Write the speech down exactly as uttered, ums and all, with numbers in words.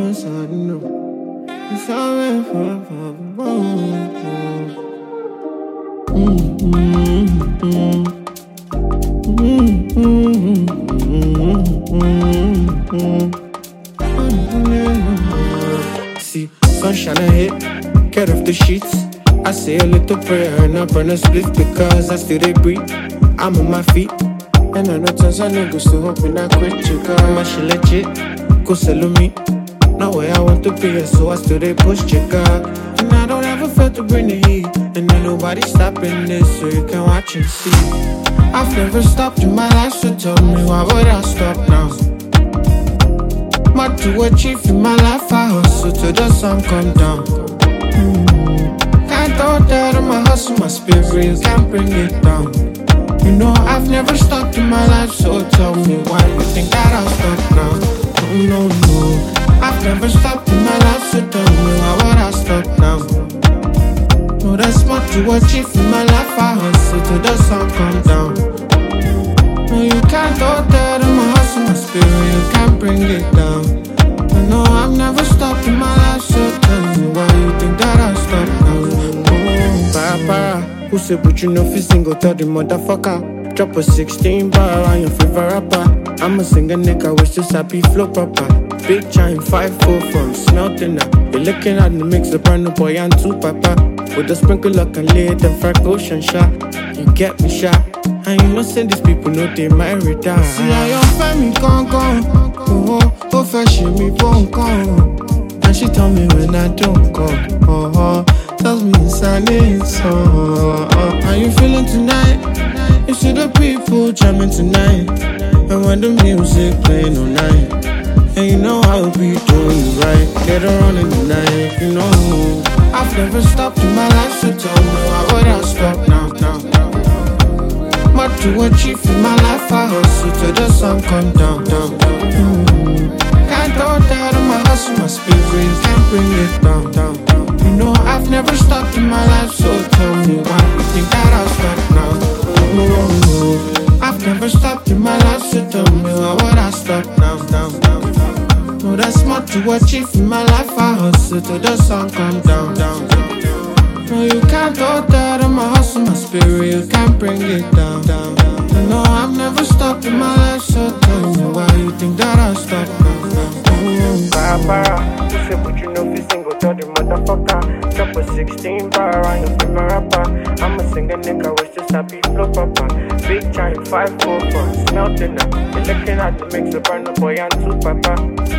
once I know. It's alright for See, sunshine ahead, get off the sheets. I say a little prayer and I burn a split because I still they breathe. I'm on my feet, and I know tons of niggas still hoping I quit. You got my shit legit, go sell me. Not where I want to be, so I still they push chica. And I don't ever feel to bring the heat, and ain't nobody stopping this, so you can watch and see. I've never stopped in my life, so tell me why would I stop now? Much to achieve in my life, I hustle till the sun come down. mm. Can't throw that on my hustle, my spirit, you can't bring it down. You know I've never stopped in my life, so tell me why you think that I'll stop now? Oh no, no, I've never stopped in my life, so tell me why would I stop now? No, that's much to achieve in my life, I hustle till the sun come down. No, you can't throw that on my hustle, my spirit, you can't bring it down. I know I've never stopped in my life, so tell me why you think that I'll stop now? Oh, para, para, who said but you know if you single, tell the motherfucker. Drop a sixteen bar on your favorite rapper. I'm a singer nigga with just happy flow proper. Big giant five four from smelting up. You're looking at the mix, the brand new boy and two papa. With a sprinkle luck and lid and frack ocean shot. You get me shot. And you know say these people know they might retire. See how your family gone gone. Oh oh, oh fashion me won't come. And she told me when I don't come. Oh oh, tells me inside it so. Oh, how you feeling tonight? You see the people jamming tonight, and when the music playing all night, and you know I'll be doing it right. Get around in the night, you know I've never stopped in my life, so tell me why would I stop now, now, now. Much to achieve in my life, I hustle till the sun come down, down, down. mm. Can't throw that on my hustle, my spirit, can't bring it down, down, down. You know I've never stopped in my life, so tell me why you think that I'll stop now? I've never stopped in my life, so tell me why would I stop now, now, now, now. No, that's much to achieve in my life, I hustle till the sun come down, down, down. No, you can't throw that on my hustle, my spirit, you can't bring it down, down, down. No, I've never stopped in my life, so tell me why you think that I'll stop now, now. Para, para, who said but you know if you single, tell the motherfucker. Drop a sixteen bar on your favorite rapper. I'm a singer nigga with just happy flow proper. Big giant five four from smelting up. You're looking at the mix, the brand new boy and two papa.